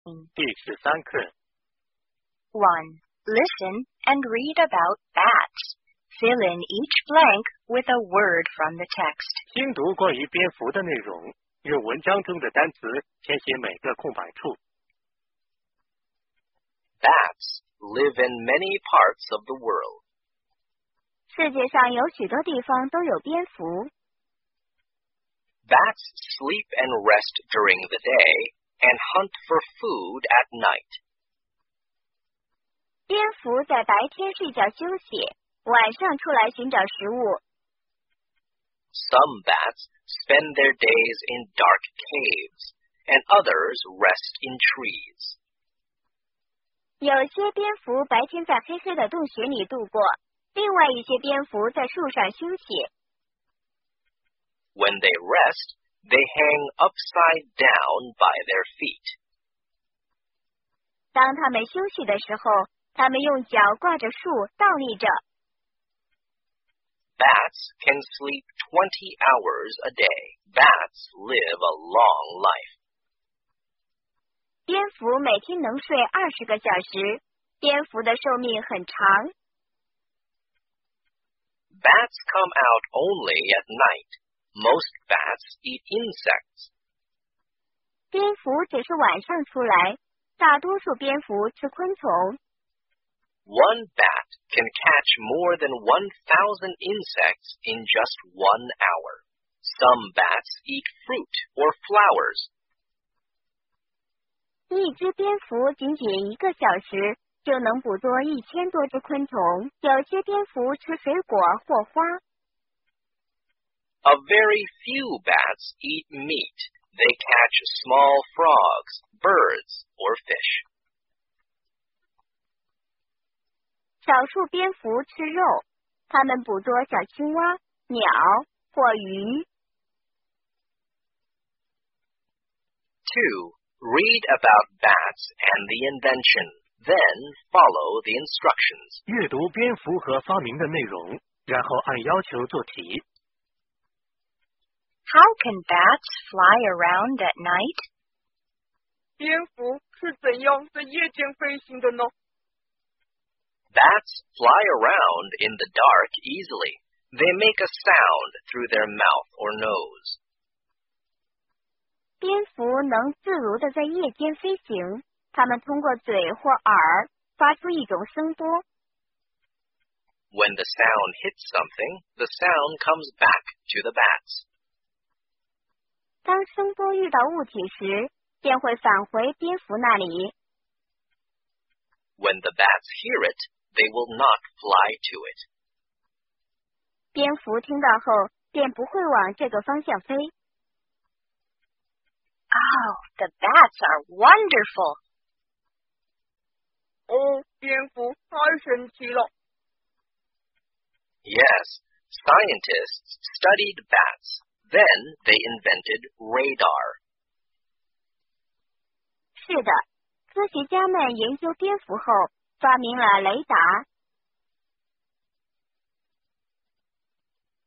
第13课 1. Listen and read about bats. Fill in each blank with a word from the text. 精读关于蝙蝠的内容，用文章中的单词填写每个空白处。 Bats live in many parts of the world. 世界上有许多地方都有蝙蝠。 Bats sleep and rest during the day and hunt for food at night. 蝙蝠在白天睡觉休息，晚上出来寻找食物。 Some bats spend their days in dark caves, and others rest in trees. 有些蝙蝠白天在黑黑的洞穴里度过，另外一些蝙蝠在树上休息。 When they rest, they hang upside down by their feet. 当它们休息的时候，它们用脚挂着树倒立着。 Bats can sleep 20 hours a day. Bats live a long life. 蝙蝠每天能睡20个小时，蝙蝠的寿命很长。 Bats come out only at night. Most bats eat insects. 蝙蝠只是晚上出来，大多数蝙蝠吃昆虫。 One bat can catch more than 1,000 insects in just 1 hour. Some bats eat fruit or flowers. 一只蝙蝠仅仅1个小时就能捕捉1000多只昆虫，有些蝙蝠吃水果或花。 A very few bats eat meat. They catch small frogs, birds, or fish. 少数蝙蝠吃肉，它们捕捉小青蛙、鸟或鱼。 2. Read about bats and the invention, then follow the instructions. 阅读蝙蝠和发明的内容，然后按要求做题。 How can bats fly around at night? 蝙蝠是怎样在夜间飞行的呢？ Bats fly around in the dark easily. They make a sound through their mouth or nose. 蝙蝠能自如地在夜间飞行，它们通过嘴或耳发出一种声波。 When the sound hits something, the sound comes back to the bats. 当声波遇到物体时，便会返回蝙蝠那里。 When the bats hear it, they will not fly to it. 蝙蝠听到后，便不会往这个方向飞。 Oh, the bats are wonderful. 哦，蝙蝠太神奇了。 Yes, scientists studied bats. Then they invented radar. 是的，科学家们研究蝙蝠后，发明了雷达。